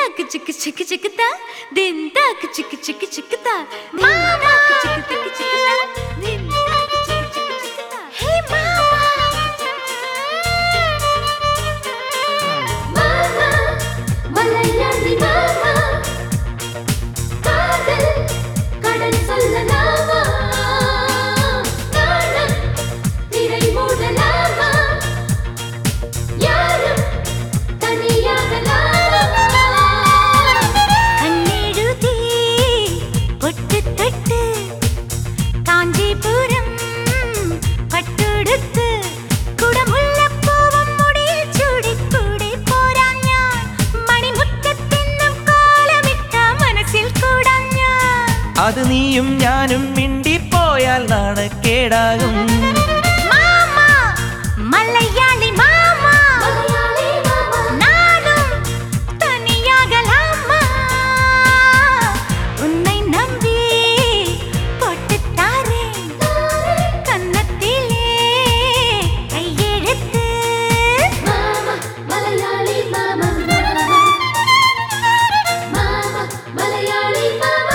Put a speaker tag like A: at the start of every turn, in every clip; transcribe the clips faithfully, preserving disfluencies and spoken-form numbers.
A: chick chick chick da din da chick chick chick da mama chick chick chick da din da chick chick chick da hey mama mama malayali mama kadal kadal sollalama naanam thirai moodalama yarum taniyagalama
B: അത് നീയും ഞാനും മിണ്ടിപ്പോയാൽ നാണക്കേടാകും
A: മാമാ മലയാളി മാമാ നാനും തനിയാകലാമാ ഉന്നെ നമ്പി പൊട്ടിത്താരേ കന്നത്തിലേ കൈയെടുത്ത് മാമാ മലയാളി മാമാ മാമാ മലയാളി മാമാ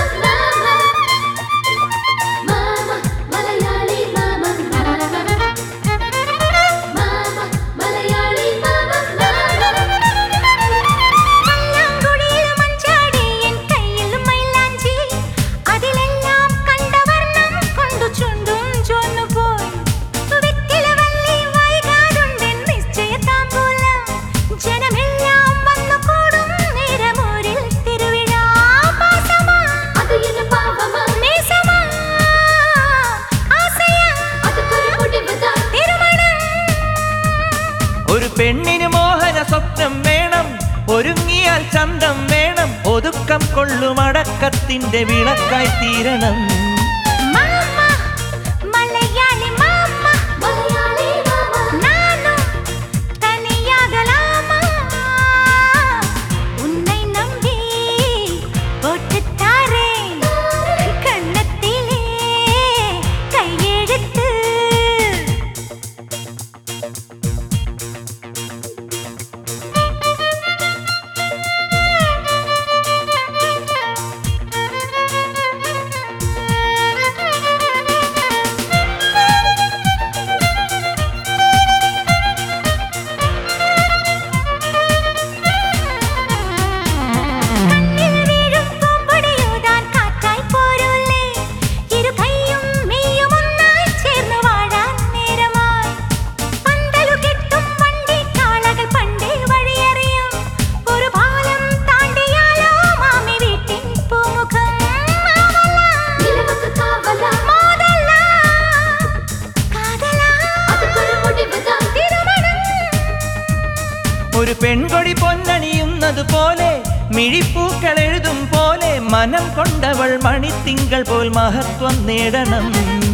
B: ഒരു പെണ്ണിന് മോഹന സ്വപ്നം വേണം ഒരുങ്ങിയാൽ ചന്തം വേണം ഒതുക്കം കൊള്ളും അടക്കത്തിന്റെ വിളക്കായി തീരണം ഒരു പെൺകൊടി പൊന്നണിയുന്നത് പോലെ മിഴിപ്പൂക്കൾ എഴുതും പോലെ മനം കൊണ്ടവൾ മണിത്തിങ്കൾ പോൽ മഹത്വം നേടണം.